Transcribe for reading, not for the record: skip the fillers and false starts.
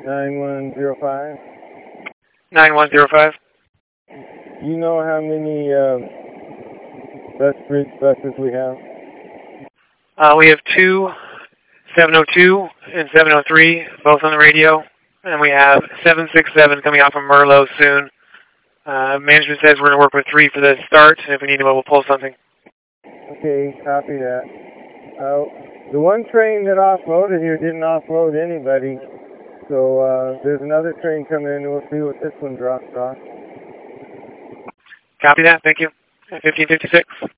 9105. 9105. You know how many bridge buses we have? We have 2, 702 and 703, both on the radio. And we have 767 coming out from Merlot soon. Management says we're going to work with 3 for the start, and if we need to, we'll pull something. Okay, copy that. The one train that offloaded here didn't offload anybody, so there's another train coming in, and we'll see what this one drops off. Copy that, thank you. 1556.